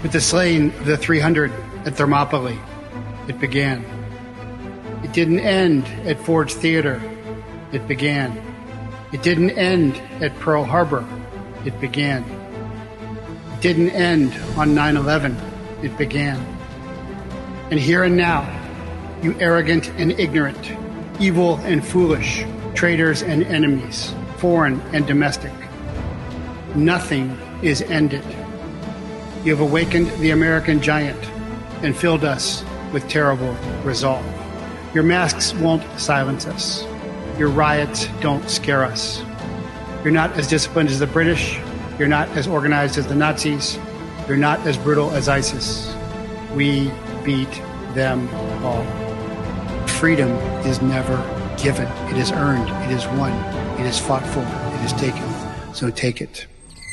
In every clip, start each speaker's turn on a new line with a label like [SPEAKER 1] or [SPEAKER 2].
[SPEAKER 1] With the slaying of the 300 at Thermopylae, it began. It didn't end at Ford's Theater. It began. It didn't end at Pearl Harbor. It began. It didn't end on 9/11. It began. And here and now, you arrogant and ignorant, evil and foolish, traitors and enemies, foreign and domestic, nothing is ended. You have awakened the American giant and filled us with terrible resolve. Your masks won't silence us. Your riots don't scare us. You're not as disciplined as the British. You're not as organized as the Nazis. You're not as brutal as ISIS. We beat them all. Freedom is never given. It is earned. It is won. It is fought for. It is taken. So take it.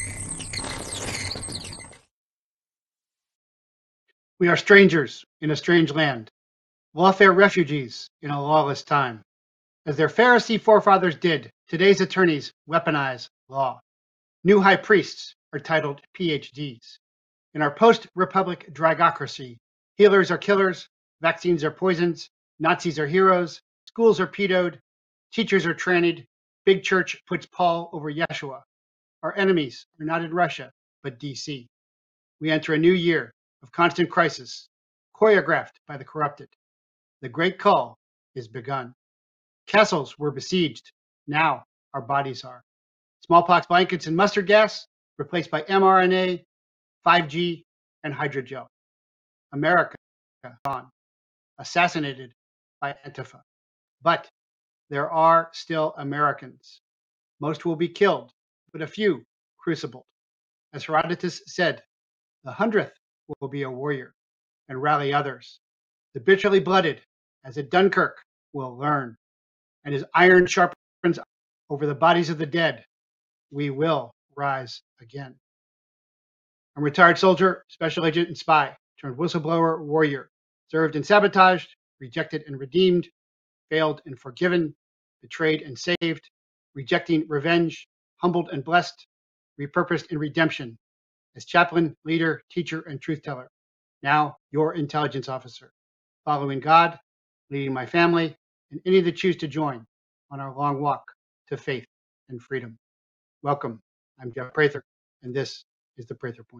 [SPEAKER 1] We are strangers in a strange land, lawfare refugees in a lawless time. As their Pharisee forefathers did, today's attorneys weaponize law. New high priests are titled PhDs. In our post-republic dragocracy, healers are killers, vaccines are poisons, Nazis are heroes, schools are pedoed, teachers are trannied, big church puts Paul over Yeshua. Our enemies are not in Russia, but DC. We enter a new year of constant crisis, choreographed by the corrupted. The great call is begun. Castles were besieged. Now our bodies are. Smallpox blankets and mustard gas replaced by mRNA, 5G, and hydrogel. America gone, assassinated by Antifa. But there are still Americans. Most will be killed, but a few crucibled. As Herodotus said, the 100th will be a warrior and rally others. The bitterly blooded, as at Dunkirk, will learn. And as iron sharpens over the bodies of the dead, we will rise again. I'm a retired soldier, special agent and spy, turned whistleblower warrior, served and sabotaged, rejected and redeemed, failed and forgiven, betrayed and saved, rejecting revenge, humbled and blessed, repurposed in redemption, as chaplain, leader, teacher, and truth teller. Now your intelligence officer, following God, leading my family, and any that choose to join on our long walk to faith and freedom. Welcome. I'm Jeff Prather, and this is the Prather Point.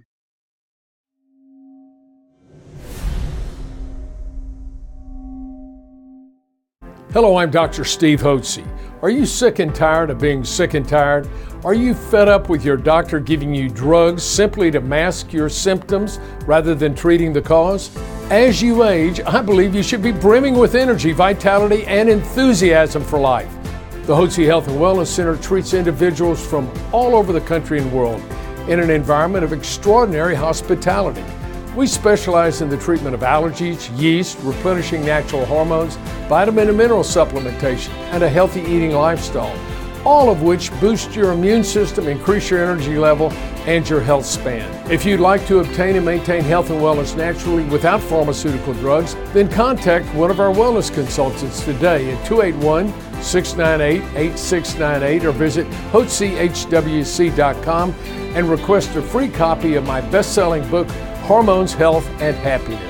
[SPEAKER 2] Hello, I'm Dr. Steve Hotze. Are you sick and tired of being sick and tired? Are you fed up with your doctor giving you drugs simply to mask your symptoms rather than treating the cause? As you age, I believe you should be brimming with energy, vitality, and enthusiasm for life. The Hotze Health and Wellness Center treats individuals from all over the country and world in an environment of extraordinary hospitality. We specialize in the treatment of allergies, yeast, replenishing natural hormones, vitamin and mineral supplementation, and a healthy eating lifestyle, all of which boost your immune system, increase your energy level, and your health span. If you'd like to obtain and maintain health and wellness naturally without pharmaceutical drugs, then contact one of our wellness consultants today at 281-698-8698 or visit HotzeHWC.com and request a free copy of my best-selling book, Hormones, Health, and Happiness.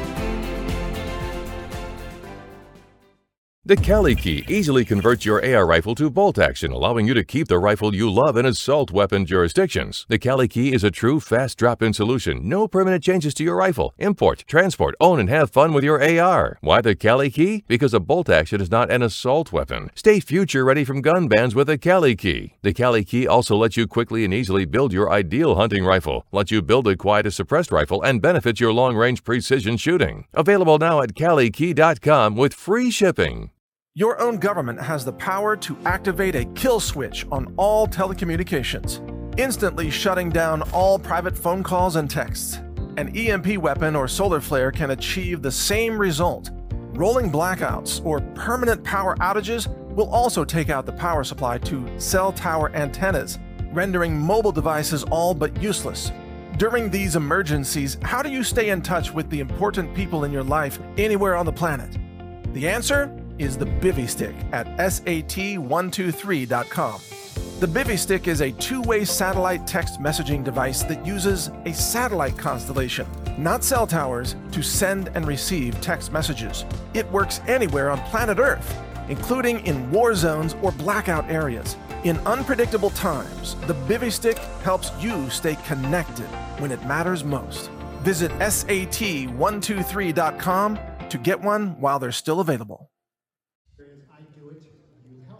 [SPEAKER 3] The Cali Key easily converts your AR rifle to bolt action, allowing you to keep the rifle you love in assault weapon jurisdictions. The Cali Key is a true fast drop-in solution. No permanent changes to your rifle. Import, transport, own, and have fun with your AR. Why the Cali Key? Because a bolt action is not an assault weapon. Stay future ready from gun bans with the Cali Key. The Cali Key also lets you quickly and easily build your ideal hunting rifle, lets you build a quiet suppressed rifle, and benefits your long-range precision shooting. Available now at CaliKey.com with free shipping.
[SPEAKER 4] Your own government has the power to activate a kill switch on all telecommunications, instantly shutting down all private phone calls and texts. An EMP weapon or solar flare can achieve the same result. Rolling blackouts or permanent power outages will also take out the power supply to cell tower antennas, rendering mobile devices all but useless. During these emergencies, how do you stay in touch with the important people in your life anywhere on the planet? The answer is the Bivy Stick at SAT123.com. The Bivy Stick is a two-way satellite text messaging device that uses a satellite constellation, not cell towers, to send and receive text messages. It works anywhere on planet Earth, including in war zones or blackout areas. In unpredictable times, the Bivy Stick helps you stay connected when it matters most. Visit SAT123.com to get one while they're still available.
[SPEAKER 1] I do it, you help.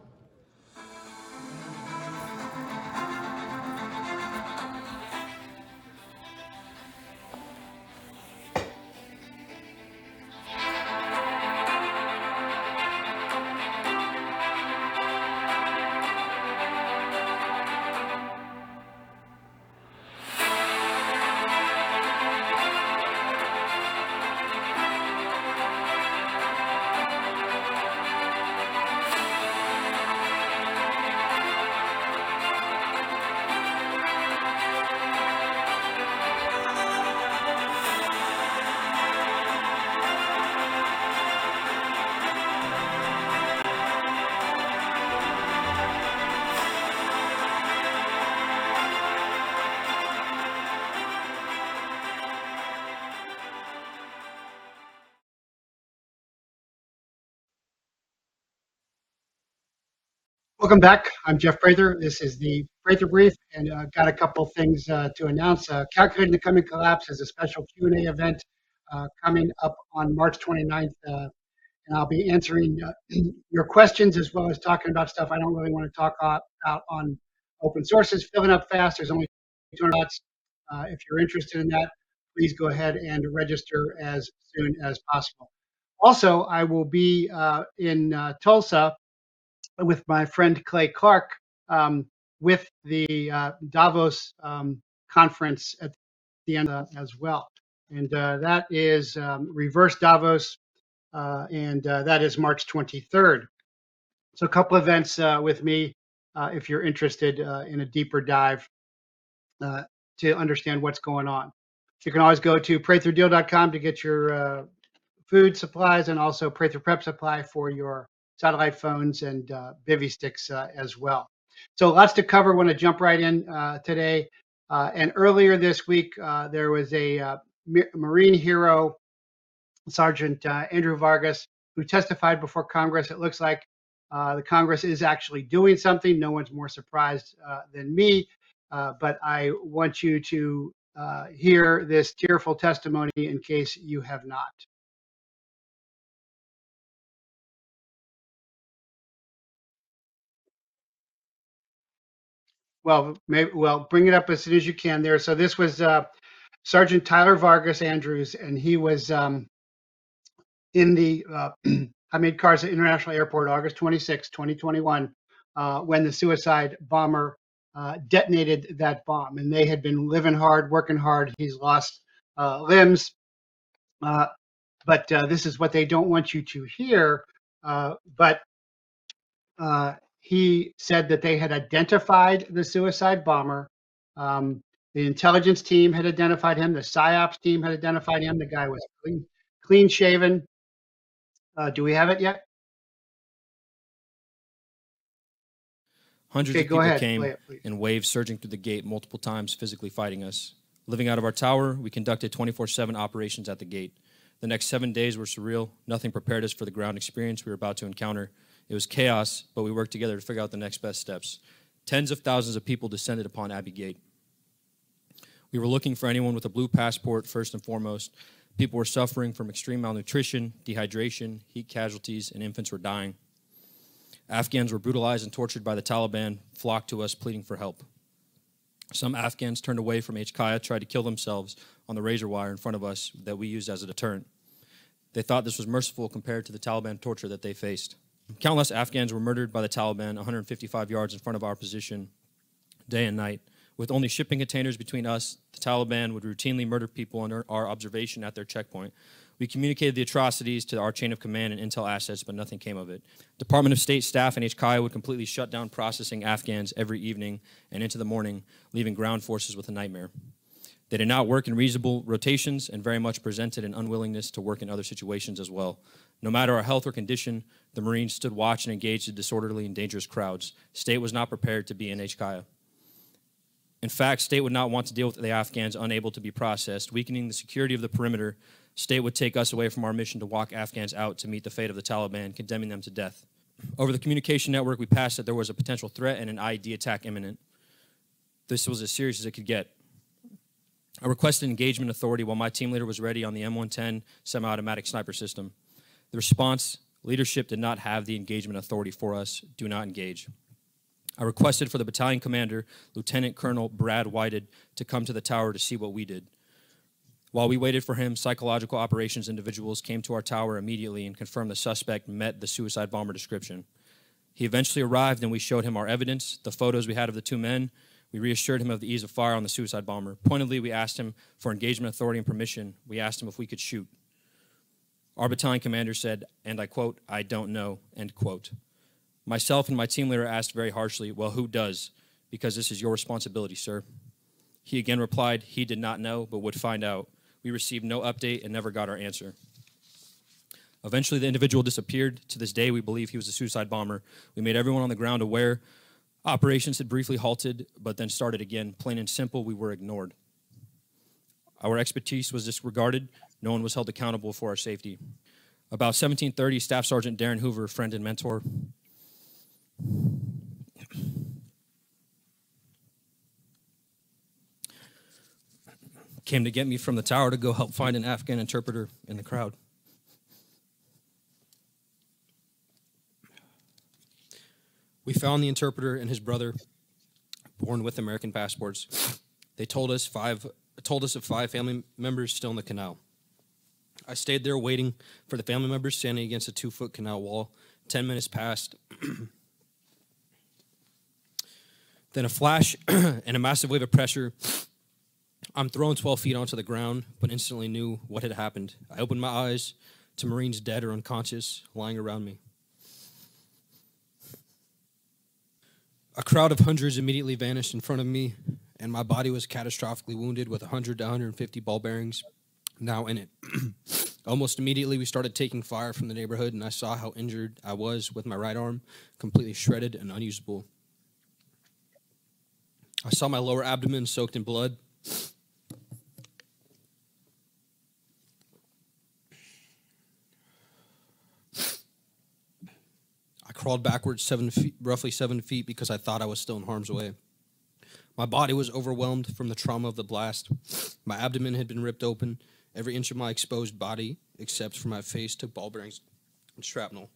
[SPEAKER 1] Welcome back. I'm Jeff Prather. This is the Prather Brief, and got a couple things to announce. Calculating the Coming Collapse is a special Q&A event coming up on March 29th, and I'll be answering your questions as well as talking about stuff I don't really want to talk about on open sources. Filling up fast. There's only 200 slots. If you're interested in that, please go ahead and register as soon as possible. Also, I will be in Tulsa with my friend Clay Clark with the Davos conference at the end as well. And that is Reverse Davos, and that is March 23rd. So a couple events with me if you're interested in a deeper dive to understand what's going on. You can always go to pratherdeal.com to get your food supplies, and also Prather Prep Supply for your satellite phones and Bivy sticks as well. So lots to cover. Want to jump right in today. And earlier this week, there was a Marine hero, Sergeant Andrew Vargas, who testified before Congress. It looks like the Congress is actually doing something. No one's more surprised than me, but I want you to hear this tearful testimony in case you have not. Well, bring it up as soon as you can there. So this was Sergeant Tyler Vargas Andrews, and he was in the Hamid Karzai International Airport, August 26, 2021, when the suicide bomber detonated that bomb. And they had been living hard, working hard. He's lost limbs. But this is what they don't want you to hear. But he said that they had identified the suicide bomber. The intelligence team had identified him. The PSYOPs team had identified him. The guy was clean shaven. Do we have it yet?
[SPEAKER 5] Hundreds
[SPEAKER 1] Okay,
[SPEAKER 5] of
[SPEAKER 1] go
[SPEAKER 5] people
[SPEAKER 1] ahead.
[SPEAKER 5] came
[SPEAKER 1] Play it, please.
[SPEAKER 5] in waves surging through the gate multiple times, physically fighting us. Living out of our tower, we conducted 24/7 operations at the gate. The next 7 days were surreal. Nothing prepared us for the ground experience we were about to encounter. It was chaos, but we worked together to figure out the next best steps. Tens of thousands of people descended upon Abbey Gate. We were looking for anyone with a blue passport first and foremost. People were suffering from extreme malnutrition, dehydration, heat casualties, and infants were dying. Afghans were brutalized and tortured by the Taliban, flocked to us pleading for help. Some Afghans turned away from HKIA, tried to kill themselves on the razor wire in front of us that we used as a deterrent. They thought this was merciful compared to the Taliban torture that they faced. Countless Afghans were murdered by the Taliban 155 yards in front of our position, day and night. With only shipping containers between us, the Taliban would routinely murder people under our observation at their checkpoint. We communicated the atrocities to our chain of command and intel assets, but nothing came of it. Department of State staff and HKIA would completely shut down processing Afghans every evening and into the morning, leaving ground forces with a nightmare. They did not work in reasonable rotations and very much presented an unwillingness to work in other situations as well. No matter our health or condition, the Marines stood watch and engaged in disorderly and dangerous crowds. State was not prepared to be in HKIA. In fact, State would not want to deal with the Afghans unable to be processed, weakening the security of the perimeter. State would take us away from our mission to walk Afghans out to meet the fate of the Taliban, condemning them to death. Over the communication network, we passed that there was a potential threat and an IED attack imminent. This was as serious as it could get. I requested engagement authority while my team leader was ready on the M110 semi-automatic sniper system. The response, leadership did not have the engagement authority for us. Do not engage. I requested for the battalion commander, Lieutenant Colonel Brad Whited, to come to the tower to see what we did. While we waited for him, psychological operations individuals came to our tower immediately and confirmed the suspect met the suicide bomber description. He eventually arrived and we showed him our evidence, the photos we had of the two men. We reassured him of the ease of fire on the suicide bomber. Pointedly, we asked him for engagement authority and permission. We asked him if we could shoot. Our battalion commander said, and I quote, "I don't know," end quote. Myself and my team leader asked very harshly, "Well, who does? Because this is your responsibility, sir." He again replied he did not know, but would find out. We received no update and never got our answer. Eventually, the individual disappeared. To this day, we believe he was a suicide bomber. We made everyone on the ground aware. Operations had briefly halted, but then started again. Plain and simple, we were ignored. Our expertise was disregarded. No one was held accountable for our safety. About 1730, Staff Sergeant Darren Hoover, friend and mentor, came to get me from the tower to go help find an Afghan interpreter in the crowd. We found the interpreter and his brother, born with American passports. They told us of 5 family members still in the canal. I stayed there waiting for the family members standing against a 2-foot canal wall. 10 minutes passed. Then a flash and a massive wave of pressure. I'm thrown 12 feet onto the ground, but instantly knew what had happened. I opened my eyes to Marines dead or unconscious lying around me. A crowd of hundreds immediately vanished in front of me, and my body was catastrophically wounded with 100 to 150 ball bearings now in it. Almost immediately, we started taking fire from the neighborhood, and I saw how injured I was with my right arm, completely shredded and unusable. I saw my lower abdomen soaked in blood. I crawled backwards roughly 7 feet because I thought I was still in harm's way. My body was overwhelmed from the trauma of the blast. My abdomen had been ripped open. Every inch of my exposed body, except for my face, took ball bearings and shrapnel.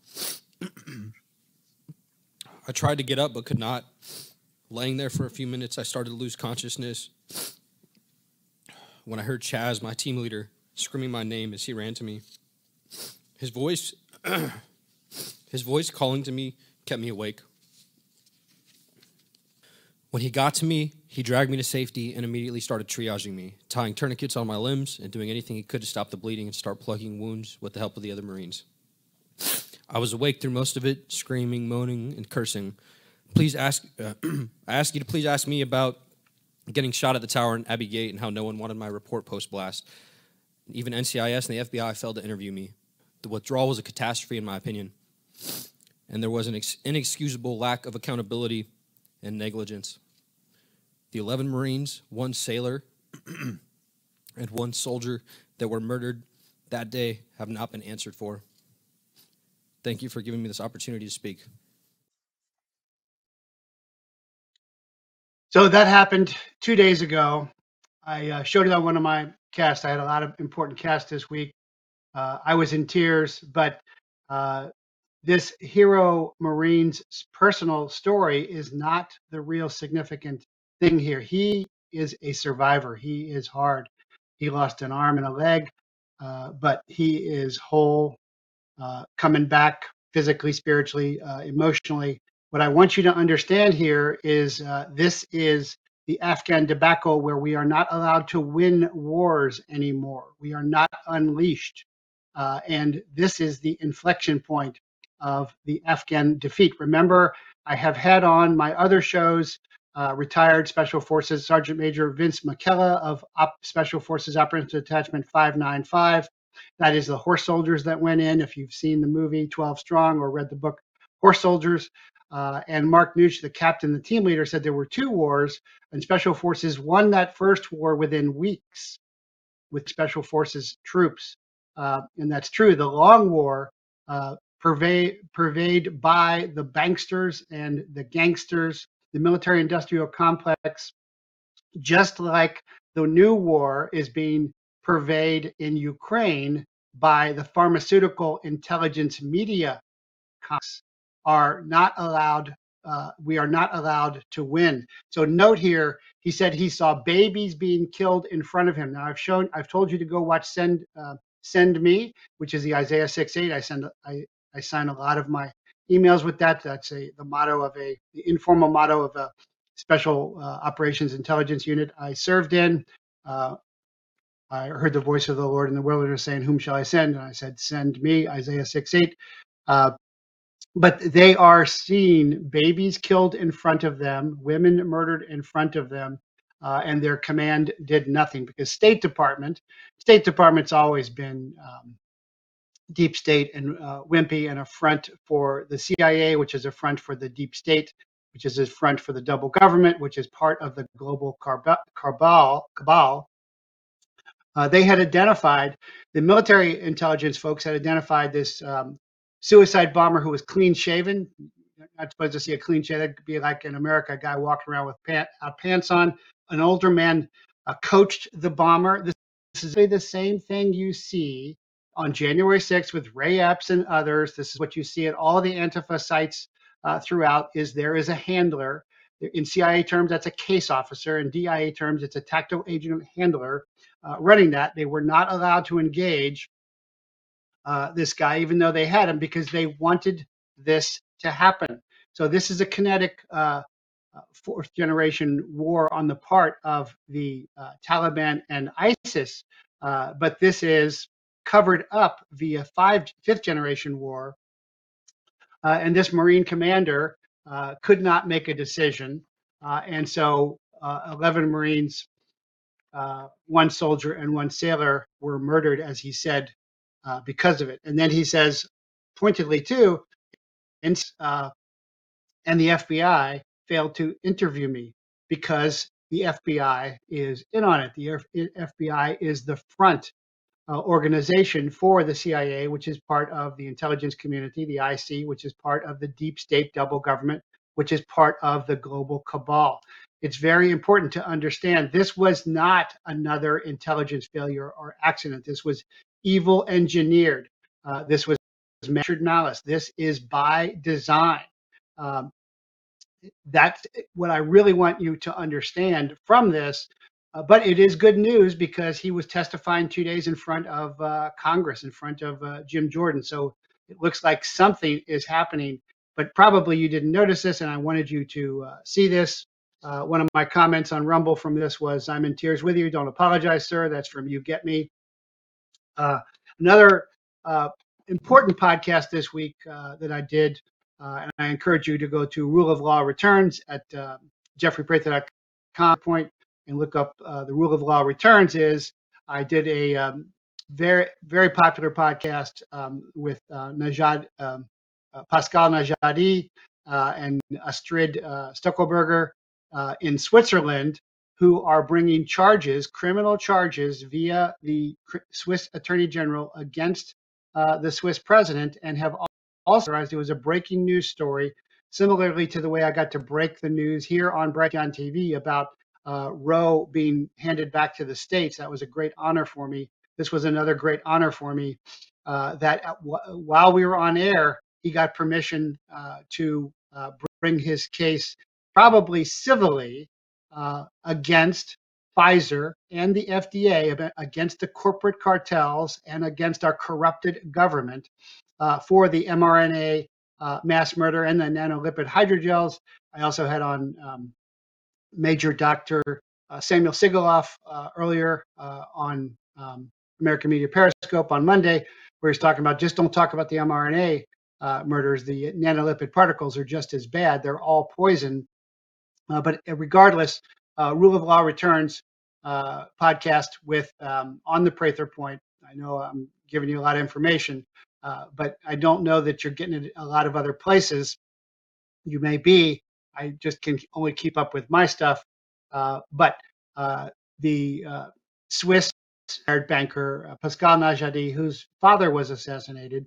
[SPEAKER 5] I tried to get up, but could not. Laying there for a few minutes, I started to lose consciousness when I heard Chaz, my team leader, screaming my name as he ran to me. His voice calling to me kept me awake. When he got to me, he dragged me to safety and immediately started triaging me, tying tourniquets on my limbs and doing anything he could to stop the bleeding and start plugging wounds with the help of the other Marines. I was awake through most of it, screaming, moaning, and cursing. I ask you to please ask me about getting shot at the tower in Abbey Gate and how no one wanted my report post-blast. Even NCIS and the FBI failed to interview me. The withdrawal was a catastrophe, in my opinion, and there was an inexcusable lack of accountability and negligence. The 11 Marines, 1 sailor, and 1 soldier that were murdered that day have not been answered for. Thank you for giving me this opportunity to speak.
[SPEAKER 1] So that happened 2 days ago. I showed it on one of my casts. I had a lot of important casts this week. I was in tears, but this hero Marine's personal story is not the real significant thing here. He is a survivor. He is hard. He lost an arm and a leg, but he is whole, coming back physically, spiritually, emotionally. What I want you to understand here is this is the Afghan debacle where we are not allowed to win wars anymore. We are not unleashed. And this is the inflection point of the Afghan defeat. Remember, I have had on my other shows retired Special Forces Sergeant Major Vince McKella of Special Forces Operations Detachment 595. That is the horse soldiers that went in. If you've seen the movie 12 Strong or read the book Horse Soldiers, and Mark Nooch, the captain, the team leader, said there were 2 wars, and Special Forces won that first war within weeks with Special Forces troops. And that's true. The Long War, purveyed by the banksters and the gangsters, the military-industrial complex, just like the new war is being purveyed in Ukraine by the pharmaceutical intelligence media complex, are not allowed. We are not allowed to win. So note here, he said he saw babies being killed in front of him. Now I've told you to go watch Send Me, which is the Isaiah 6:8. I sign a lot of my emails with that. That's the informal motto of a special operations intelligence unit I served in. I heard the voice of the Lord in the wilderness saying, "Whom shall I send?" And I said, "Send me," Isaiah 6:8. But they are seeing babies killed in front of them, women murdered in front of them, and their command did nothing because State Department's always been deep state and wimpy and a front for the CIA, which is a front for the deep state, which is a front for the double government, which is part of the global cabal. They had identified, the military intelligence folks had identified this suicide bomber who was clean shaven. You're not supposed to see a clean shave. That'd be like in America, a guy walking around with pants on. An older man coached the bomber. This is the same thing you see on January 6th with Ray Epps and others. This is what you see at all the Antifa sites throughout, is there is a handler. In CIA terms, that's a case officer. In DIA terms, it's a tactical agent handler running that. They were not allowed to engage this guy, even though they had him, because they wanted this to happen. So this is a kinetic fourth generation war on the part of the Taliban and ISIS, but this is covered up via fifth generation war. And this Marine commander could not make a decision. And so 11 Marines, 1 soldier and 1 sailor were murdered, as he said, because of it. And then he says pointedly too, and the FBI failed to interview me because the FBI is in on it. The FBI is the front organization for the CIA, which is part of the intelligence community, the IC, which is part of the deep state double government, which is part of the global cabal. It's very important to understand this was not another intelligence failure or accident. This was evil engineered. This was measured malice. This is by design. That's what I really want you to understand from this. But it is good news because he was testifying 2 days in front of Congress, in front of Jim Jordan. So it looks like something is happening, but probably you didn't notice this, and I wanted you to see this. One of my comments on Rumble from this was, "I'm in tears with you. Don't apologize, sir." That's from You Get Me. Another important podcast this week that I did, and I encourage you to go to Rule of Law Returns at jeffreyprather.com point and look up the Rule of Law Returns. Is I did a very, very popular podcast with Pascal Najadi and Astrid Stuckelberger in Switzerland, who are bringing criminal charges via the Swiss Attorney General against the Swiss president, and have also realized it was a breaking news story, similarly to the way I got to break the news here on Breakdown TV about Roe being handed back to the States. That was a great honor for me. This was another great honor for me that while we were on air, he got permission to bring his case, probably civilly, against Pfizer and the FDA, against the corporate cartels and against our corrupted government for the mRNA mass murder and the nanolipid hydrogels. I also had on Major Dr. Samuel Sigaloff earlier on American Media Periscope on Monday, where he's talking about, just don't talk about the mRNA murders. The nanolipid particles are just as bad. They're all poison. But regardless, Rule of Law Returns podcast with on the Prather Point. I know I'm giving you a lot of information, but I don't know that you're getting it a lot of other places. You may be. I just can only keep up with my stuff. But the Swiss banker Pascal Najadi, whose father was assassinated,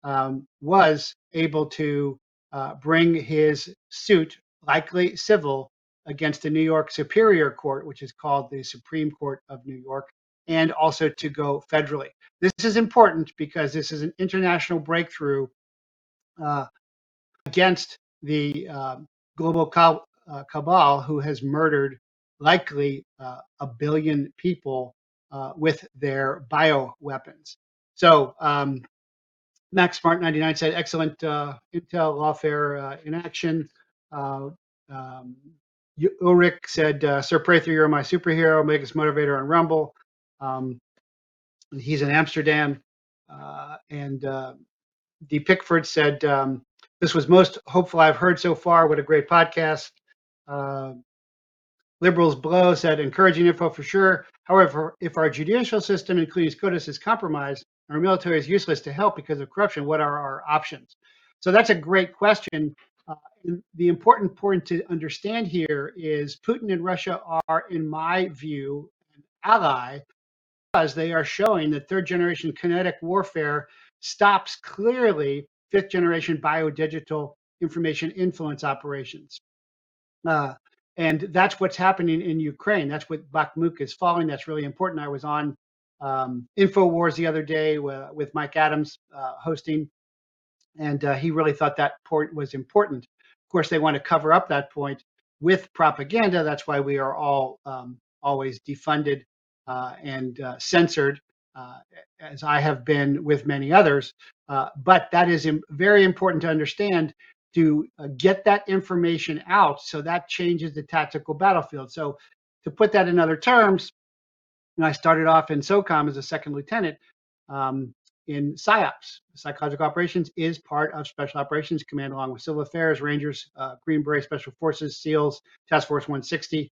[SPEAKER 1] was able to bring his suit, likely civil, against the New York Superior Court, which is called the Supreme Court of New York, and also to go federally. This is important because this is an international breakthrough uh, against the global cabal who has murdered likely a billion people with their bioweapons. So Max Smart 99 said, excellent intel, lawfare in action. Uh, um, Ulrich said, Sir Prather, you're my superhero, biggest motivator on Rumble. He's in Amsterdam. And D. Pickford said, this was most hopeful I've heard so far. What a great podcast. Uh, Liberals below said, encouraging info for sure. However, if our judicial system, including SCOTUS, is compromised, our military is useless to help because of corruption, what are our options? So that's a great question. The important point to understand here is Putin and Russia are, in my view, an ally because they are showing that third generation kinetic warfare stops clearly fifth generation biodigital information influence operations. And that's what's happening in Ukraine. That's what Bakhmut is falling. That's really important. I was on InfoWars the other day with Mike Adams hosting, and he really thought that point was important. Of course, they want to cover up that point with propaganda. That's why we are all always defunded and censored, as I have been with many others. But that is very important to understand to get that information out. So that changes the tactical battlefield. So to put that in other terms, and I started off in SOCOM as a second lieutenant. In PSYOPs, psychological operations, is part of Special Operations Command, along with Civil Affairs, Rangers, Green Beret, Special Forces, SEALs, Task Force 160.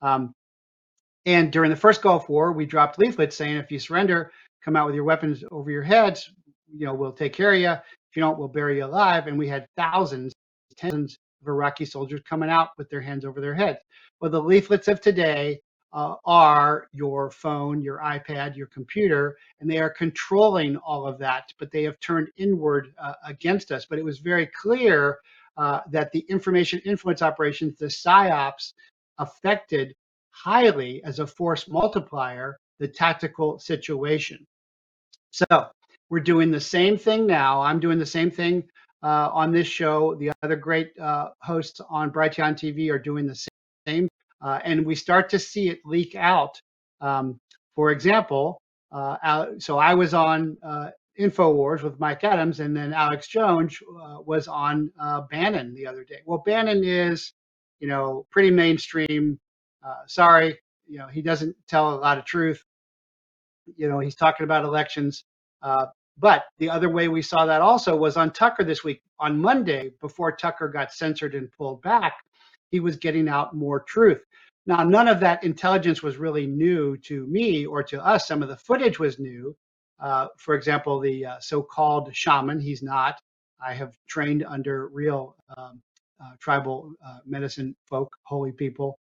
[SPEAKER 1] And during the first Gulf War, we dropped leaflets saying, if you surrender, come out with your weapons over your heads, we'll take care of you. If you don't, we'll bury you alive. And we had thousands, tens of Iraqi soldiers coming out with their hands over their heads. Well, the leaflets of today are your phone, your iPad, your computer, and they are controlling all of that, but they have turned inward against us. But it was very clear that the information influence operations, the PSYOPs, affected highly as a force multiplier the tactical situation. So we're doing the same thing now. I'm doing the same thing on this show. The other great hosts on Brighteon TV are doing the same. And we start to see it leak out. For example, so I was on InfoWars with Mike Adams, and then Alex Jones was on Bannon the other day. Well, Bannon is, pretty mainstream. Sorry, he doesn't tell a lot of truth. He's talking about elections. But the other way we saw that also was on Tucker this week. On Monday, before Tucker got censored and pulled back, he was getting out more truth. Now, none of that intelligence was really new to me or to us. Some of the footage was new. For example, the so-called shaman, he's not. I have trained under real tribal medicine folk, holy people.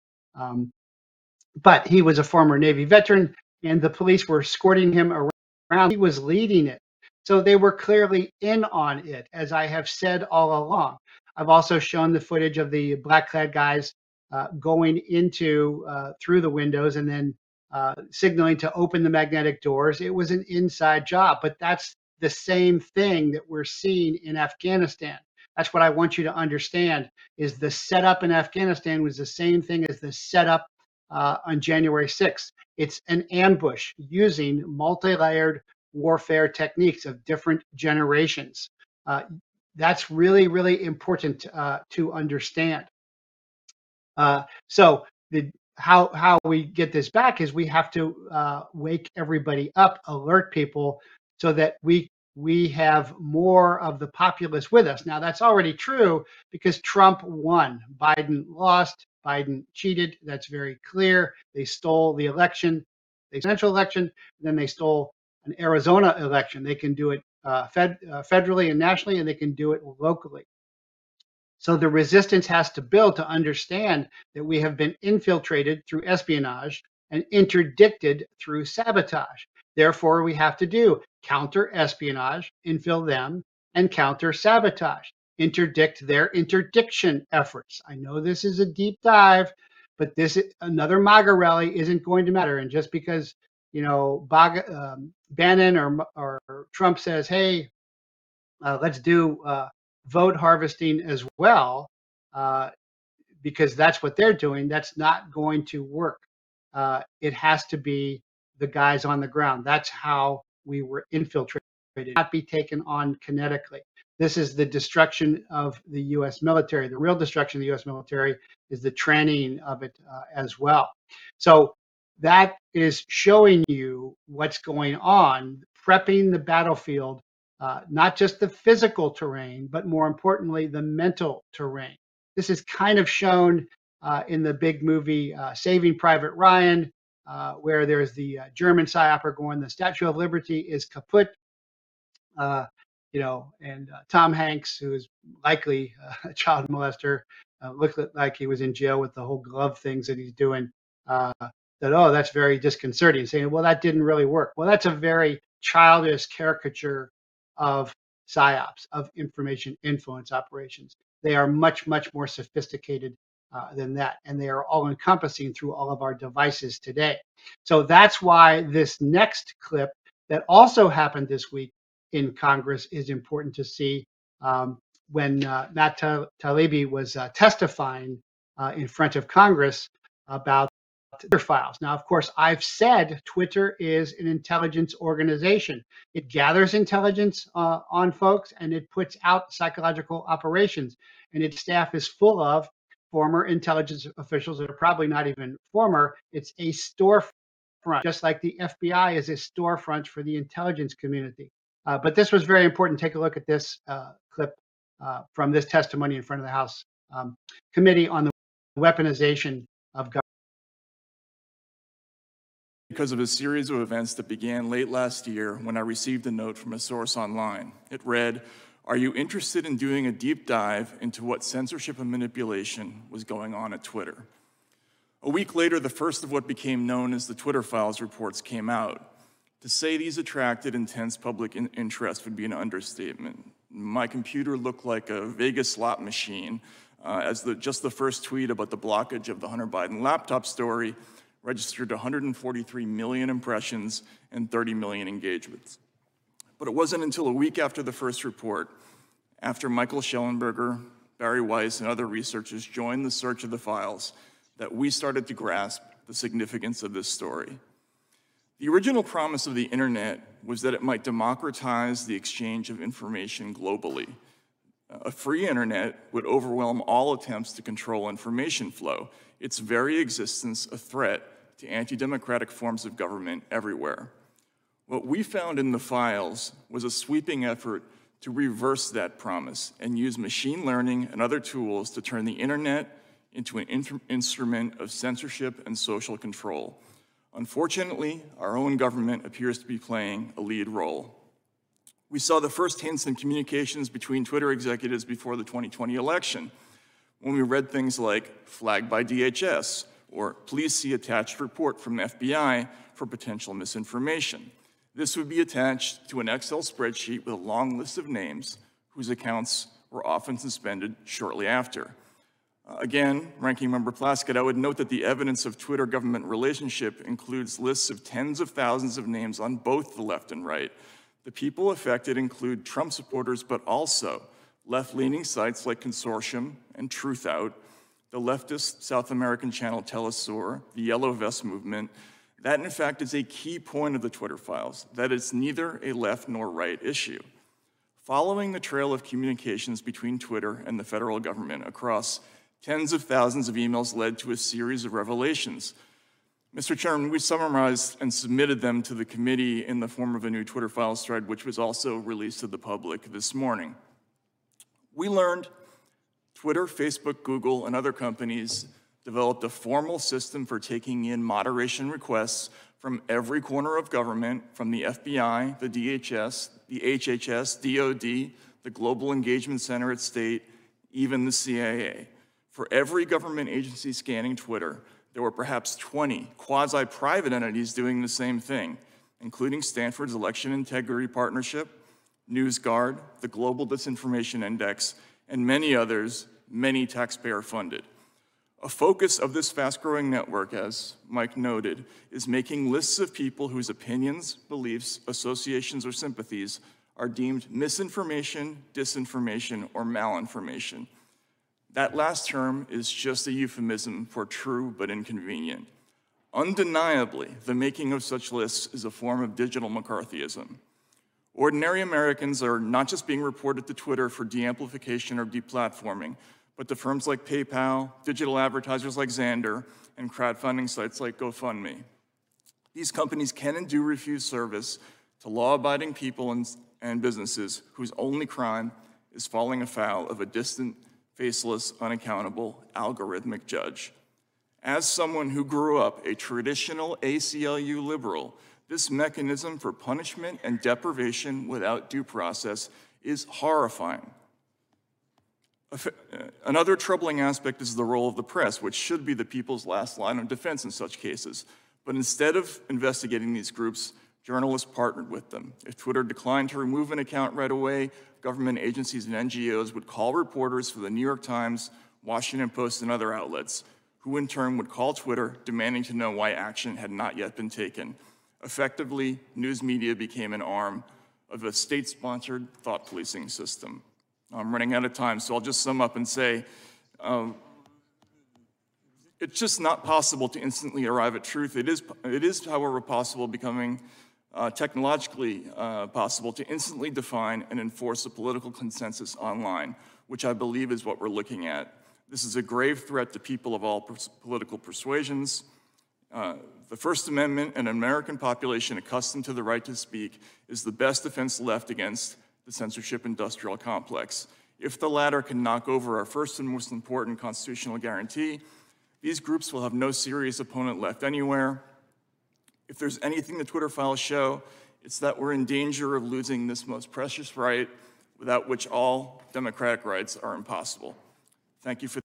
[SPEAKER 1] But he was a former Navy veteran, and the police were escorting him around. He was leading it. So they were clearly in on it, as I have said all along. I've also shown the footage of the black-clad guys going into through the windows and then signaling to open the magnetic doors. It was an inside job, but that's the same thing that we're seeing in Afghanistan. That's what I want you to understand, is the setup in Afghanistan was the same thing as the setup on January 6th. It's an ambush using multi-layered warfare techniques of different generations. That's really, really important to understand. So how we get this back is we have to wake everybody up, alert people, so that we have more of the populace with us. Now, that's already true because Trump won, Biden lost. Biden cheated. That's very clear. They stole the election, the presidential election, then they stole an Arizona election. They can do it federally and nationally, and they can do it locally. So the resistance has to build to understand that we have been infiltrated through espionage and interdicted through sabotage. Therefore, we have to do counter espionage, infill them, and counter sabotage, interdict their interdiction efforts. I know this is a deep dive, but another MAGA rally isn't going to matter. And just because Bannon or Trump says, "Hey, let's do vote harvesting as well," because that's what they're doing, that's not going to work. It has to be the guys on the ground. That's how we were infiltrated, not be taken on kinetically. This is the destruction of the U.S. military. The real destruction of the U.S. military is the training of it as well. So that is showing you what's going on, prepping the battlefield, not just the physical terrain, but more importantly, the mental terrain. This is kind of shown in the big movie Saving Private Ryan, where there's the German psyoper going, the Statue of Liberty is kaput, and Tom Hanks, who is likely a child molester, looked like he was in jail with the whole glove things that he's doing. That's very disconcerting, saying, well, that didn't really work. Well, that's a very childish caricature of psyops, of information influence operations. They are much, much more sophisticated than that, and they are all encompassing through all of our devices today. So that's why this next clip that also happened this week in Congress is important to see. When Matt Taibbi was testifying in front of Congress about Twitter files. Now, of course, I've said Twitter is an intelligence organization. It gathers intelligence on folks, and it puts out psychological operations. And its staff is full of former intelligence officials that are probably not even former. It's a storefront, just like the FBI is a storefront for the intelligence community. But this was very important. Take a look at this clip from this testimony in front of the House Committee on the Weaponization of Government.
[SPEAKER 6] Because of a series of events that began late last year when I received a note from a source online. It read, "Are you interested in doing a deep dive into what censorship and manipulation was going on at Twitter?" A week later, the first of what became known as the Twitter Files reports came out. To say these attracted intense public interest would be an understatement. My computer looked like a Vegas slot machine as just the first tweet about the blockage of the Hunter Biden laptop story registered 143 million impressions and 30 million engagements. But it wasn't until a week after the first report, after Michael Schellenberger, Barry Weiss, and other researchers joined the search of the files, that we started to grasp the significance of this story. The original promise of the internet was that it might democratize the exchange of information globally. A free internet would overwhelm all attempts to control information flow, its very existence a threat to anti-democratic forms of government everywhere. What we found in the files was a sweeping effort to reverse that promise and use machine learning and other tools to turn the internet into an instrument of censorship and social control. Unfortunately, our own government appears to be playing a lead role. We saw the first hints in communications between Twitter executives before the 2020 election, when we read things like "flagged by DHS" or "please see attached report from FBI for potential misinformation." This would be attached to an Excel spreadsheet with a long list of names whose accounts were often suspended shortly after. Again, Ranking Member Plaskett, I would note that the evidence of Twitter-government relationship includes lists of tens of thousands of names on both the left and right. The people affected include Trump supporters, but also left-leaning sites like Consortium and Truthout, the leftist South American channel Telesur, the Yellow Vest movement. That, in fact, is a key point of the Twitter files, that it's neither a left nor right issue. Following the trail of communications between Twitter and the federal government across tens of thousands of emails led to a series of revelations. Mr. Chairman, we summarized and submitted them to the committee in the form of a new Twitter Files thread, which was also released to the public this morning. We learned Twitter, Facebook, Google, and other companies developed a formal system for taking in moderation requests from every corner of government, from the FBI, the DHS, the HHS, DOD, the Global Engagement Center at State, even the CIA. For every government agency scanning Twitter, there were perhaps 20 quasi-private entities doing the same thing, including Stanford's Election Integrity Partnership, NewsGuard, the Global Disinformation Index, and many others, many taxpayer-funded. A focus of this fast-growing network, as Mike noted, is making lists of people whose opinions, beliefs, associations, or sympathies are deemed misinformation, disinformation, or malinformation. That last term is just a euphemism for true but inconvenient. Undeniably, the making of such lists is a form of digital McCarthyism. Ordinary Americans are not just being reported to Twitter for de-amplification or deplatforming, but to firms like PayPal, digital advertisers like Xandr, and crowdfunding sites like GoFundMe. These companies can and do refuse service to law-abiding people and businesses whose only crime is falling afoul of a distant, faceless, unaccountable, algorithmic judge. As someone who grew up a traditional ACLU liberal, this mechanism for punishment and deprivation without due process is horrifying. Another troubling aspect is the role of the press, which should be the people's last line of defense in such cases. But instead of investigating these groups, journalists partnered with them. If Twitter declined to remove an account right away, government agencies and NGOs would call reporters for the New York Times, Washington Post, and other outlets, who in turn would call Twitter demanding to know why action had not yet been taken. Effectively, news media became an arm of a state-sponsored thought policing system. I'm running out of time, so I'll just sum up and say, it's just not possible to instantly arrive at truth. It is, however, possible, becoming technologically possible to instantly define and enforce a political consensus online, which I believe is what we're looking at. This is a grave threat to people of all political persuasions. The First Amendment and an American population accustomed to the right to speak is the best defense left against the censorship industrial complex. If the latter can knock over our first and most important constitutional guarantee, these groups will have no serious opponent left anywhere. If there's anything the Twitter files show, it's that we're in danger of losing this most precious right, without which all democratic rights are impossible. Thank you for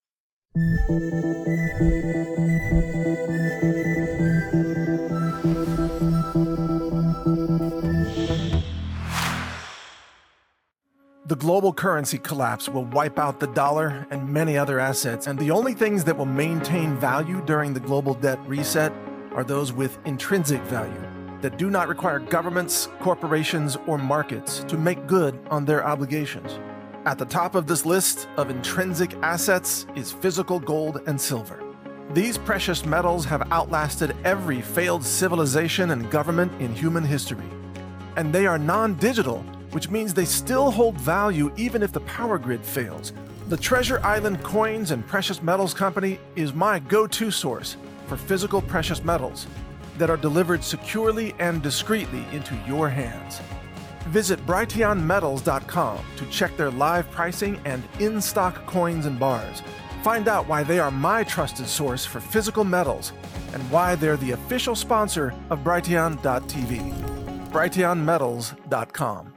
[SPEAKER 4] The global currency collapse will wipe out the dollar and many other assets, and the only things that will maintain value during the global debt reset are those with intrinsic value that do not require governments, corporations, or markets to make good on their obligations. At the top of this list of intrinsic assets is physical gold and silver. These precious metals have outlasted every failed civilization and government in human history. And they are non-digital, which means they still hold value even if the power grid fails. The Treasure Island Coins and Precious Metals Company is my go-to source for physical precious metals that are delivered securely and discreetly into your hands. Visit BrighteonMetals.com to check their live pricing and in-stock coins and bars. Find out why they are my trusted source for physical metals and why they're the official sponsor of Brighteon.tv. BrighteonMetals.com.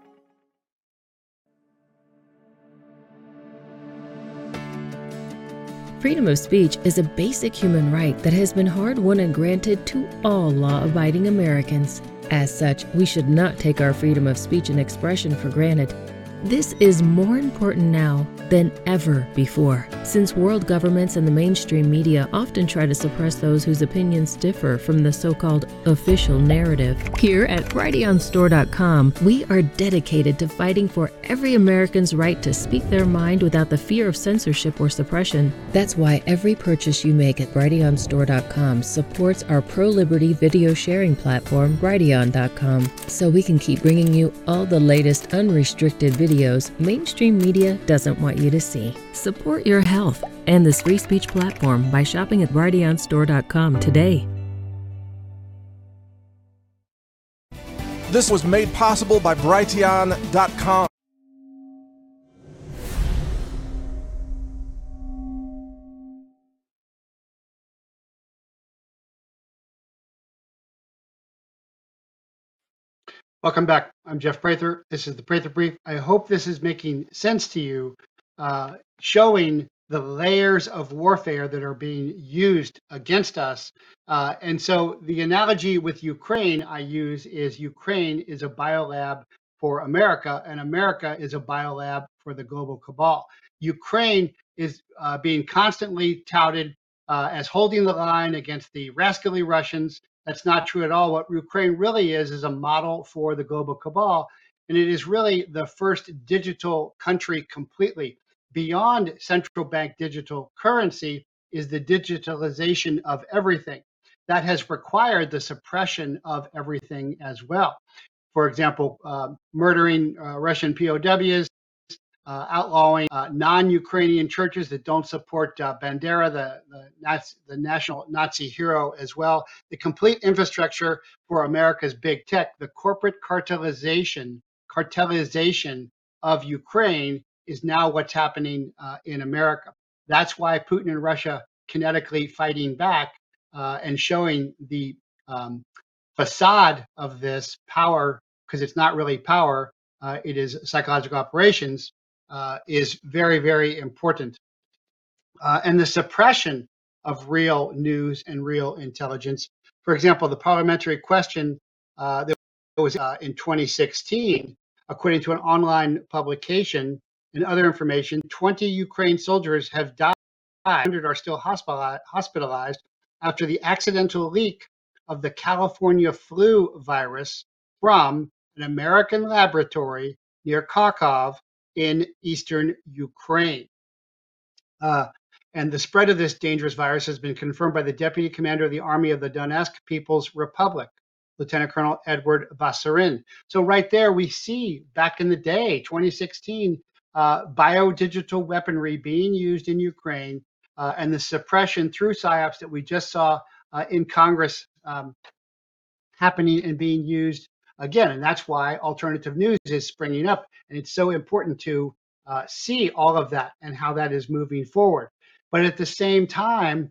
[SPEAKER 7] Freedom of speech is a basic human right that has been hard-won and granted to all law-abiding Americans. As such, we should not take our freedom of speech and expression for granted. This is more important now than ever before, since world governments and the mainstream media often try to suppress those whose opinions differ from the so-called official narrative. Here at BrighteonStore.com, we are dedicated to fighting for every American's right to speak their mind without the fear of censorship or suppression. That's why every purchase you make at BrighteonStore.com supports our pro-liberty video sharing platform, Brighteon.com, so we can keep bringing you all the latest unrestricted videos mainstream media doesn't want you to see. Support your health and this free speech platform by shopping at BrighteonStore.com today.
[SPEAKER 4] This was made possible by Brighteon.com.
[SPEAKER 1] Welcome back. I'm Jeff Prather. This is the Prather Brief. I hope this is making sense to you, showing the layers of warfare that are being used against us. And so the analogy with Ukraine I use is Ukraine is a biolab for America, and America is a biolab for the global cabal. Ukraine is being constantly touted as holding the line against the rascally Russians. That's not true at all. What Ukraine really is a model for the global cabal. And it is really the first digital country completely. Beyond central bank digital currency is the digitalization of everything. That has required the suppression of everything as well. For example, murdering Russian POWs, outlawing non-Ukrainian churches that don't support Bandera, the national Nazi hero as well. The complete infrastructure for America's big tech, the corporate cartelization of Ukraine is now what's happening in America. That's why Putin and Russia kinetically fighting back and showing the facade of this power, because it's not really power, it is psychological operations, is very, very important. And the suppression of real news and real intelligence. For example, the parliamentary question that was in 2016, according to an online publication and other information, 20 Ukraine soldiers have died, 100 are still hospitalized after the accidental leak of the California flu virus from an American laboratory near Kharkov in eastern Ukraine. And the spread of this dangerous virus has been confirmed by the deputy commander of the Army of the Donetsk People's Republic, Lieutenant Colonel Edward Bassarin. So right there, we see back in the day, 2016, biodigital weaponry being used in Ukraine, and the suppression through PSYOPs that we just saw in Congress happening and being used again. And that's why alternative news is springing up. And it's so important to see all of that and how that is moving forward. But at the same time,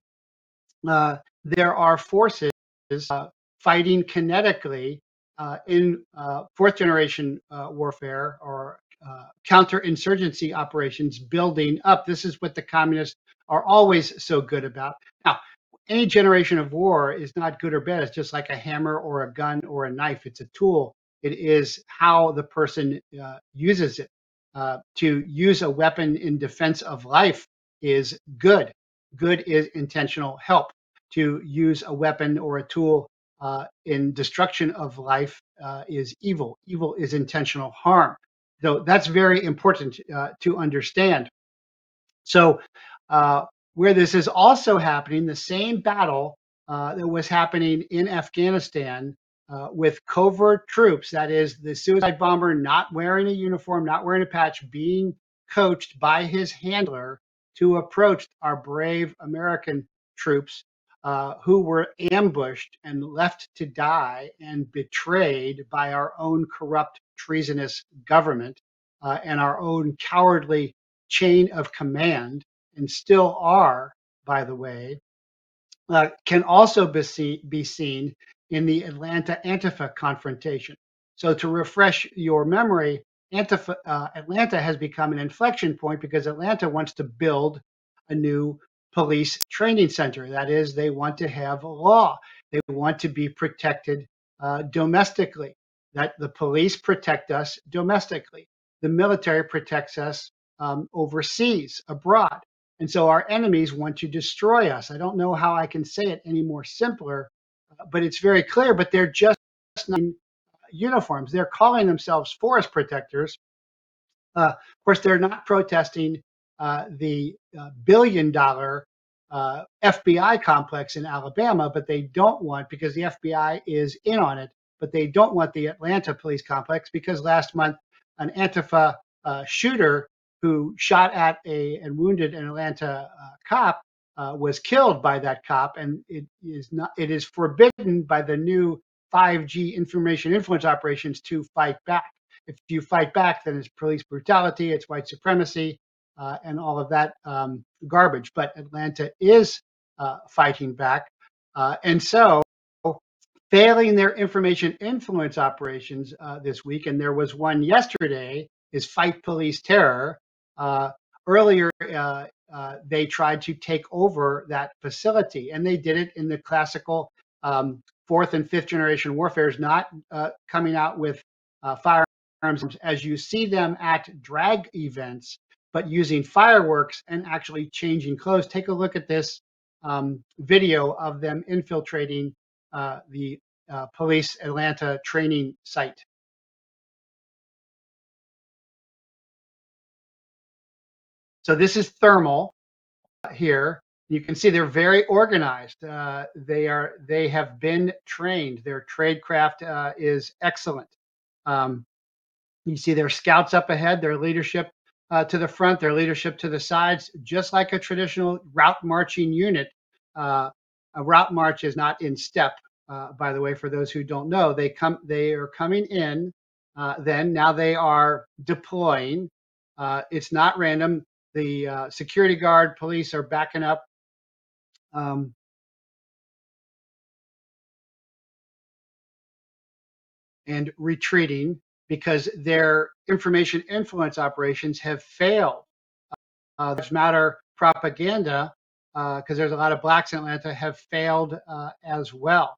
[SPEAKER 1] there are forces fighting kinetically in fourth generation warfare or counterinsurgency operations building up. This is what the communists are always so good about. Now, any generation of war is not good or bad. It's just like a hammer or a gun or a knife. It's a tool. It is how the person uses it. To use a weapon in defense of life is good. Good is intentional help. To use a weapon or a tool in destruction of life is evil. Evil is intentional harm. So that's very important to understand. So where this is also happening, the same battle that was happening in Afghanistan with covert troops, that is the suicide bomber not wearing a uniform, not wearing a patch, being coached by his handler to approach our brave American troops who were ambushed and left to die and betrayed by our own corrupt, treasonous government and our own cowardly chain of command, and still are, by the way, can also be seen in the Atlanta Antifa confrontation. So to refresh your memory, Atlanta has become an inflection point because Atlanta wants to build a new police training center. That is, they want to have a law. They want to be protected domestically, that the police protect us domestically. The military protects us overseas, abroad. And so our enemies want to destroy us. I don't know how I can say it any more simpler, but it's very clear. But they're just not in uniforms. They're calling themselves forest protectors. Of course, they're not protesting the billion-dollar FBI complex in Alabama, but they don't want, because the FBI is in on it, but they don't want the Atlanta police complex because last month an Antifa shooter who shot at and wounded an Atlanta cop was killed by that cop, and it is forbidden by the new 5G information influence operations to fight back. If you fight back, then it's police brutality, it's white supremacy, and all of that garbage. But Atlanta is fighting back, and so failing their information influence operations this week, and there was one yesterday, is Fight Police Terror. Earlier, they tried to take over that facility, and they did it in the classical fourth and fifth generation warfares, not coming out with firearms as you see them at drag events, but using fireworks and actually changing clothes. Take a look at this video of them infiltrating the police Atlanta training site. So this is thermal here. You can see they're very organized. They have been trained. Their tradecraft is excellent. You see their scouts up ahead, their leadership to the front, their leadership to the sides, just like a traditional route marching unit. A route march is not in step, by the way, for those who don't know. They are coming in, now they are deploying. It's not random. The security guard police are backing up. And retreating because their information influence operations have failed. There's matter propaganda, because there's a lot of blacks in Atlanta, have failed as well.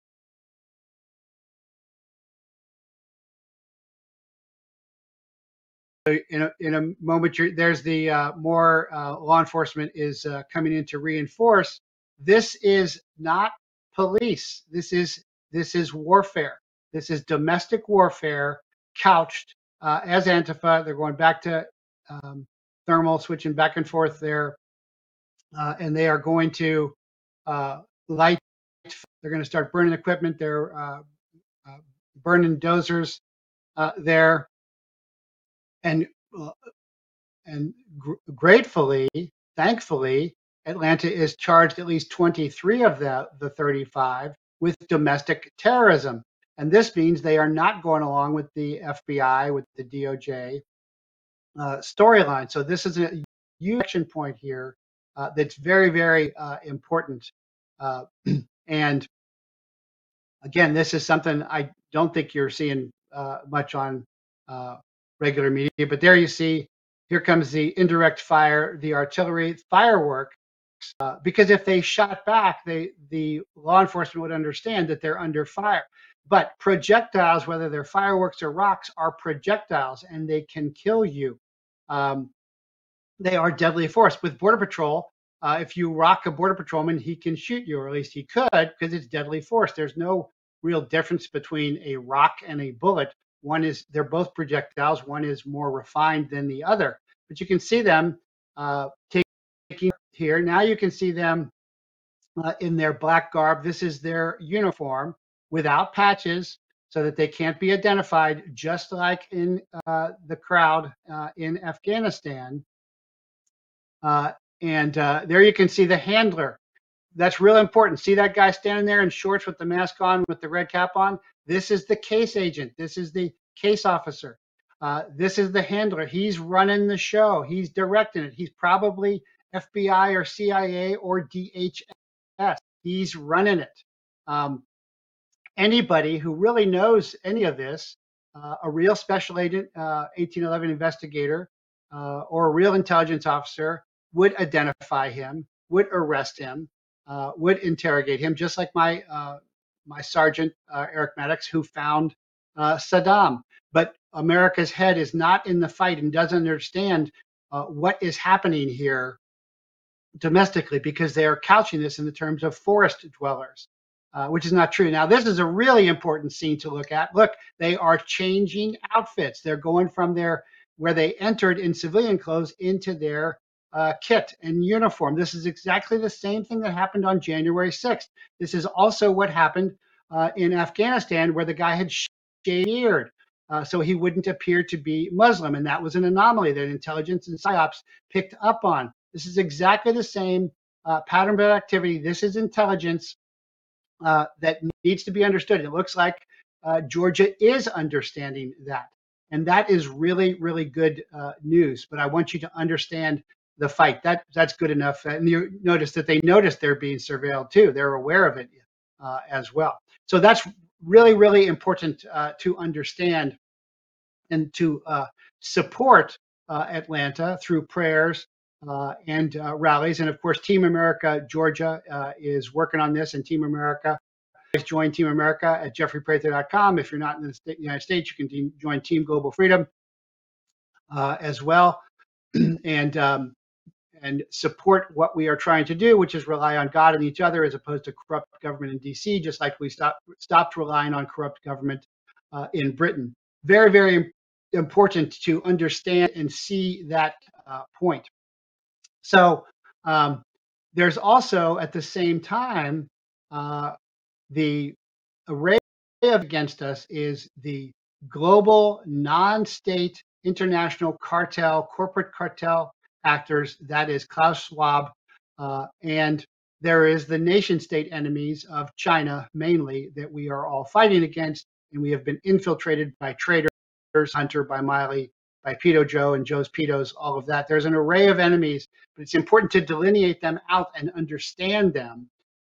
[SPEAKER 1] In a moment, there's the more law enforcement is coming in to reinforce. This is not police. This is warfare. This is domestic warfare couched as Antifa. They're going back to thermal, switching back and forth there, and they are going to light. They're going to start burning equipment. They're burning dozers there, and gratefully, thankfully, Atlanta is charged at least 23 of the 35 with domestic terrorism. And this means they are not going along with the FBI, with the DOJ storyline. So this is a huge action point here that's very, very important. And again, this is something I don't think you're seeing much on regular media, but there you see, here comes the indirect fire, the artillery firework, because if they shot back, the law enforcement would understand that they're under fire. But projectiles, whether they're fireworks or rocks, are projectiles and they can kill you. They are deadly force. With Border Patrol, if you rock a Border Patrolman, he can shoot you, or at least he could, because it's deadly force. There's no real difference between a rock and a bullet. They're both projectiles. One is more refined than the other. But you can see them taking here. Now you can see them in their black garb. This is their uniform without patches so that they can't be identified, just like in the crowd in Afghanistan. And there you can see the handler. That's real important. See that guy standing there in shorts with the mask on, with the red cap on? This is the case agent. This is the case officer. This is the handler. He's running the show. He's directing it. He's probably FBI or CIA or DHS. He's running it. Anybody who really knows any of this, a real special agent, 1811 investigator, or a real intelligence officer would identify him, would arrest him, would interrogate him, just like my sergeant, Eric Maddox, who found Saddam. But America's head is not in the fight and doesn't understand what is happening here domestically, because they are couching this in the terms of forest dwellers, which is not true. Now, this is a really important scene to look at. Look, they are changing outfits. They're going from where they entered in civilian clothes into their kit and uniform. This is exactly the same thing that happened on January 6th. This is also what happened in Afghanistan, where the guy had shaved beard, so he wouldn't appear to be Muslim. And that was an anomaly that intelligence and PSYOPs picked up on. This is exactly the same pattern of activity. This is intelligence that needs to be understood. It looks like Georgia is understanding that. And that is really, really good news. But I want you to understand the fight. That's good enough. And you notice that they noticed they're being surveilled too. They're aware of it as well. So that's really, really important to understand and to support Atlanta through prayers and rallies. And of course, Team America Georgia is working on this, and Team America. Join Team America at jeffreyprather.com. If you're not in the United States, you can join Team Global Freedom as well, and support what we are trying to do, which is rely on God and each other as opposed to corrupt government in DC, just like we stopped relying on corrupt government in Britain. Very, very important to understand and see that point. So there's also at the same time the array against us is the global non-state international cartel, corporate cartel actors. That is Klaus Schwab. And there is the nation state enemies of China, mainly, that we are all fighting against. And we have been infiltrated by traitors, Hunter, by Miley, by Pedo Joe and Joe's Pedos, all of that. There's an array of enemies, but it's important to delineate them out and understand them.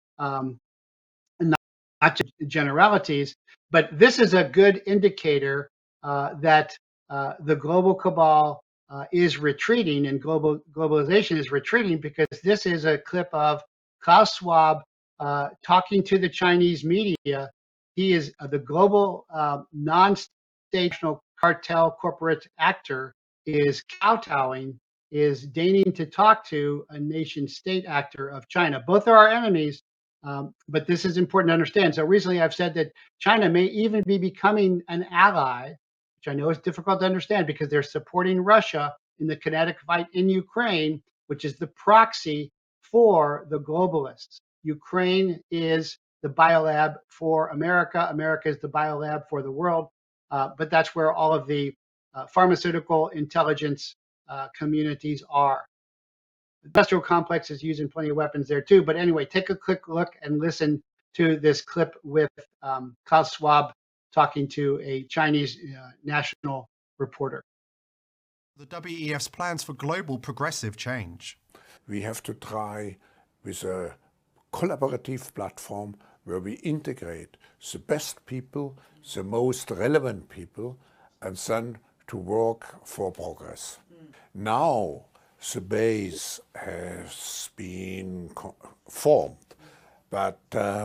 [SPEAKER 1] Not just generalities, but this is a good indicator that the global cabal is retreating and globalization is retreating, because this is a clip of Klaus Schwab talking to the Chinese media. He is the global non-state cartel corporate actor, is kowtowing, is deigning to talk to a nation state actor of China. Both are our enemies. But this is important to understand. So recently I've said that China may even be becoming an ally, which I know is difficult to understand because they're supporting Russia in the kinetic fight in Ukraine, which is the proxy for the globalists. Ukraine is the biolab for America. America is the biolab for the world. But that's where all of the pharmaceutical intelligence communities are. The industrial complex is using plenty of weapons there too. But anyway, take a quick look and listen to this clip with Klaus Schwab talking to a Chinese national reporter.
[SPEAKER 8] The WEF's plans for global progressive change.
[SPEAKER 9] We have to try with a collaborative platform where we integrate the best people, the most relevant people, and then to work for progress. Now, the base has been formed, but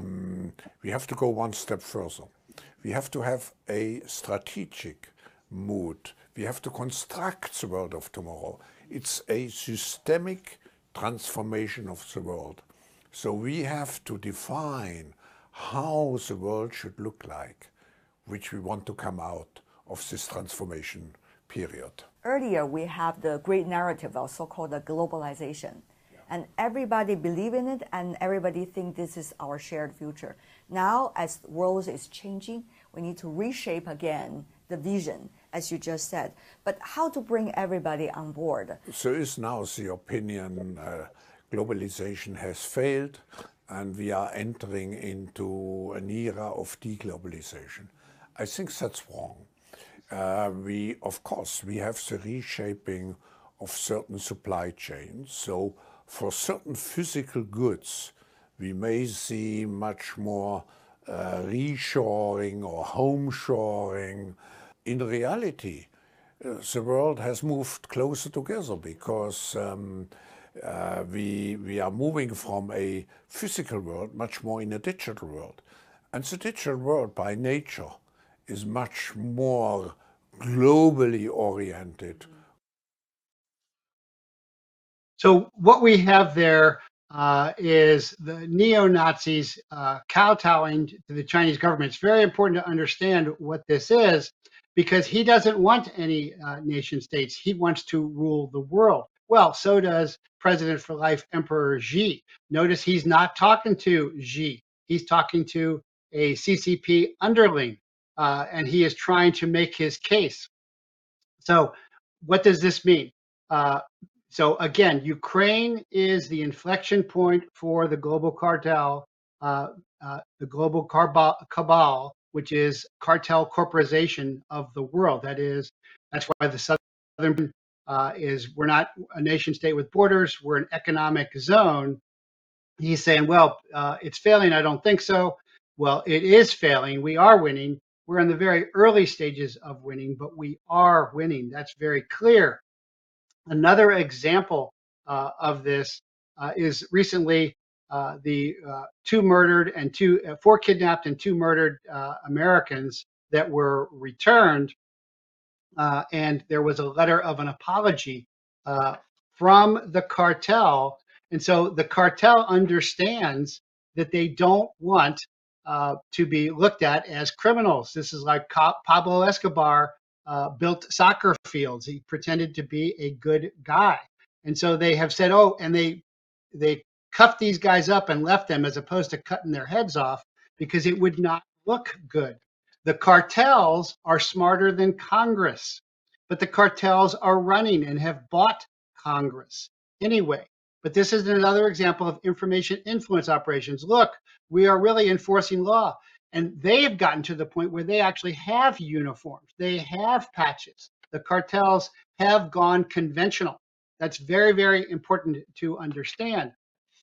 [SPEAKER 9] we have to go one step further. We have to have a strategic mood. We have to construct the world of tomorrow. It's a systemic transformation of the world. So we have to define how the world should look like, which we want to come out of this transformation period.
[SPEAKER 10] Earlier, we have the great narrative of so-called globalization. Yeah. And everybody believe in it, and everybody think this is our shared future. Now, as the world is changing, we need to reshape again the vision, as you just said. But how to bring everybody on board?
[SPEAKER 9] There is now the opinion globalization has failed, and we are entering into an era of deglobalization. I think that's wrong. Of course, we have the reshaping of certain supply chains. So for certain physical goods, we may see much more reshoring or homeshoring. In reality, the world has moved closer together because we are moving from a physical world much more in a digital world. And the digital world by nature is much more globally oriented.
[SPEAKER 1] So what we have there is the neo-Nazis kowtowing to the Chinese government. It's very important to understand what this is, because he doesn't want any nation states. He wants to rule the world. Well, so does President for Life Emperor Xi. Notice he's not talking to Xi. He's talking to a CCP underling. And he is trying to make his case. So what does this mean? So again, Ukraine is the inflection point for the global cartel, the global cabal, which is cartel corporatization of the world. That's why the Southern we're not a nation state with borders, we're an economic zone. He's saying, well, it's failing. I don't think so. Well, it is failing. We are winning. We're in the very early stages of winning, but we are winning. That's very clear. Another example of this is recently the four kidnapped and two murdered Americans that were returned, and there was a letter of an apology from the cartel. And so the cartel understands that they don't want to be looked at as criminals. This is like Pablo Escobar built soccer fields. He pretended to be a good guy. And so they have said, oh, and they cuffed these guys up and left them as opposed to cutting their heads off because it would not look good. The cartels are smarter than Congress, but the cartels are running and have bought Congress anyway. But this is another example of information influence operations. Look, we are really enforcing law. And they have gotten to the point where they actually have uniforms. They have patches. The cartels have gone conventional. That's very, very important to understand.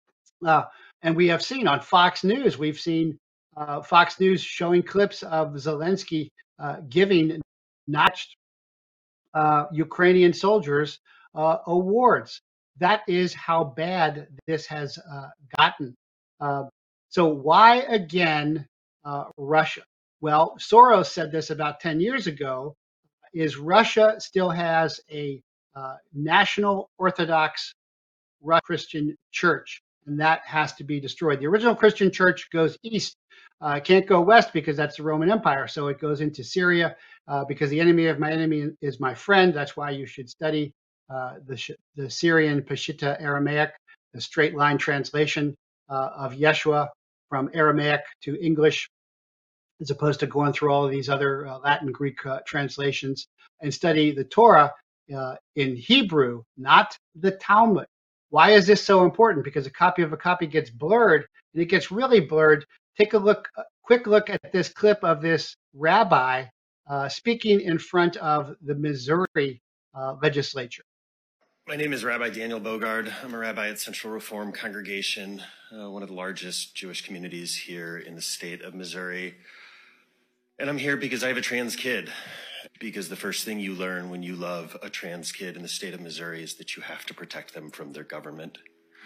[SPEAKER 1] And we have seen on Fox News, we've seen Fox News showing clips of Zelensky giving notched Ukrainian soldiers awards. That is how bad this has gotten. So why again Russia? Well, Soros said this about 10 years ago, is Russia still has a national Orthodox Christian church, and that has to be destroyed. The original Christian church goes east. Can't go west because that's the Roman Empire. So it goes into Syria because the enemy of my enemy is my friend. That's why you should study the Syrian Peshitta Aramaic, the straight line translation of Yeshua from Aramaic to English, as opposed to going through all of these other Latin, Greek translations, and study the Torah in Hebrew, not the Talmud. Why is this so important? Because a copy of a copy gets blurred, and it gets really blurred. Take a quick look at this clip of this rabbi speaking in front of the Missouri legislature.
[SPEAKER 11] My name is Rabbi Daniel Bogard. I'm a rabbi at Central Reform Congregation, one of the largest Jewish communities here in the state of Missouri. And I'm here because I have a trans kid. Because the first thing you learn when you love a trans kid in the state of Missouri is that you have to protect them from their government.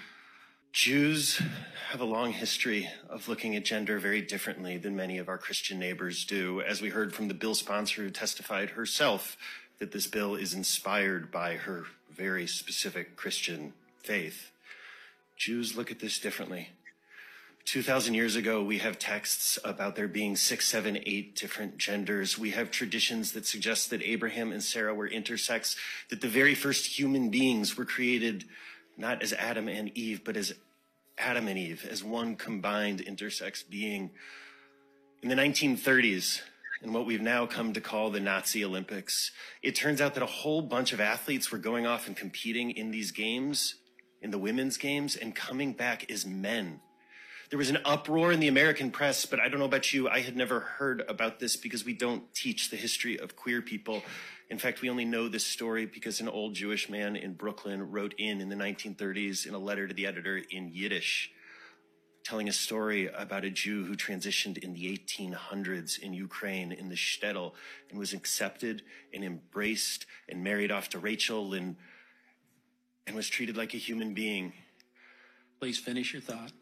[SPEAKER 11] Jews have a long history of looking at gender very differently than many of our Christian neighbors do, as we heard from the bill sponsor who testified herself that this bill is inspired by her very specific Christian faith. Jews look at this differently. 2,000 years ago, we have texts about there being 6, 7, 8 different genders. We have traditions that suggest that Abraham and Sarah were intersex, that the very first human beings were created not as Adam and Eve, but as Adam and Eve, as one combined intersex being. In the 1930s, in what we've now come to call the Nazi Olympics, it turns out that a whole bunch of athletes were going off and competing in these games, in the women's games, and coming back as men. There was an uproar in the American press, but I don't know about you, I had never heard about this because we don't teach the history of queer people. In fact, we only know this story because an old Jewish man in Brooklyn wrote in the 1930s in a letter to the editor in Yiddish, telling a story about a Jew who transitioned in the 1800s in Ukraine in the shtetl and was accepted and embraced and married off to Rachel and was treated like a human being.
[SPEAKER 12] Please finish your thought.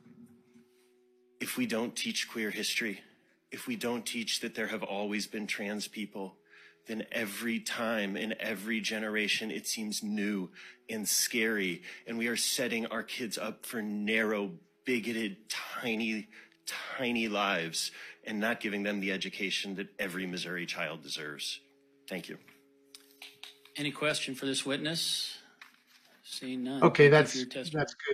[SPEAKER 11] If we don't teach queer history, if we don't teach that there have always been trans people, then every time in every generation it seems new and scary, and we are setting our kids up for narrow, bigoted, tiny lives and not giving them the education that every Missouri child deserves. Thank you.
[SPEAKER 12] Any question for this witness? Seeing none.
[SPEAKER 1] Okay,
[SPEAKER 12] Thank you
[SPEAKER 1] that's
[SPEAKER 12] for your testimony.
[SPEAKER 1] good.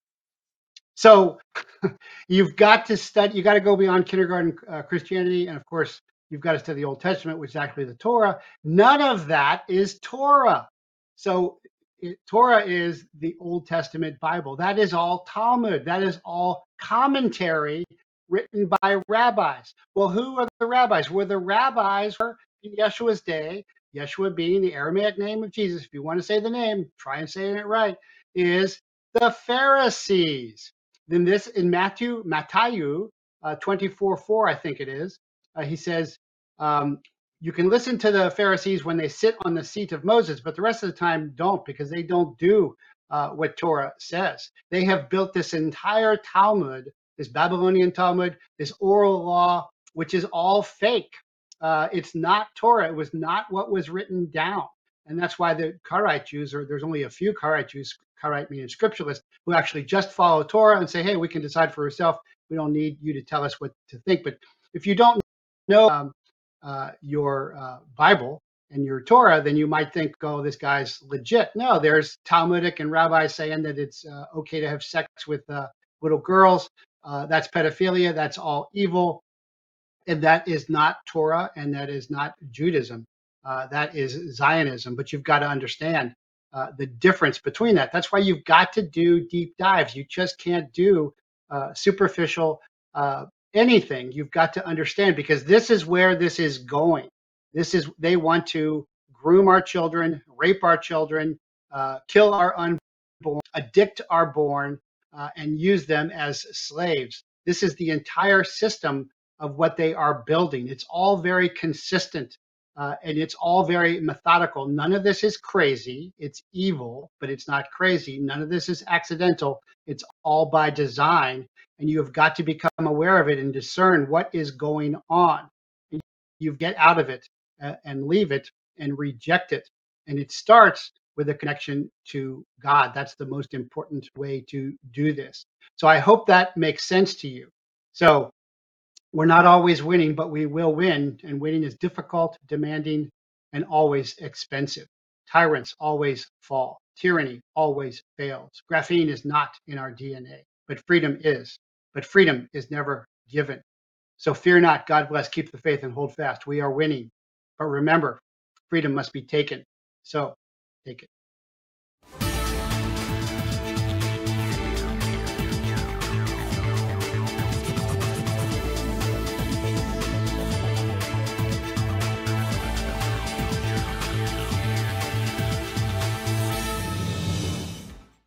[SPEAKER 1] So you've got to study, you got to go beyond kindergarten Christianity. And of course, you've got to study the Old Testament, which is actually the Torah. None of that is Torah. So Torah is the Old Testament Bible. That is all Talmud. That is all commentary written by rabbis. Well, who are the rabbis? Well, the rabbis were in Yeshua's day, Yeshua being the Aramaic name of Jesus. If you want to say the name, try and say it right, is the Pharisees. Then this in Matthew, 24:4, I think it is. He says, you can listen to the Pharisees when they sit on the seat of Moses, but the rest of the time don't, because they don't do what Torah says. They have built this entire Talmud, this Babylonian Talmud, this oral law, which is all fake. It's not Torah. It was not what was written down. And that's why the Karaite Jews, or there's only a few Karaite Jews, Karaite meaning scripturalists, who actually just follow Torah and say, hey, we can decide for ourselves. We don't need you to tell us what to think. But if you don't know your Bible and your Torah, then you might think, oh, this guy's legit. No, there's Talmudic and rabbis saying that it's okay to have sex with little girls. That's pedophilia. That's all evil. And that is not Torah, and that is not Judaism. That is Zionism. But you've got to understand the difference between that. That's why you've got to do deep dives. You just can't do superficial anything. You've got to understand, because this is where this is going. They want to groom our children, rape our children, kill our unborn, addict our born, and use them as slaves. This is the entire system of what they are building. It's all very consistent, and it's all very methodical. None of this is crazy. It's evil, but it's not crazy. None of this is accidental. It's all by design, and you have got to become aware of it and discern what is going on. You get out of it and leave it and reject it. And it starts with a connection to God. That's the most important way to do this. So I hope that makes sense to you. So we're not always winning, but we will win. And winning is difficult, demanding, and always expensive. Tyrants always fall. Tyranny always fails. Graphene is not in our DNA, but freedom is. But freedom is never given. So fear not. God bless. Keep the faith and hold fast. We are winning. But remember, freedom must be taken. So take it.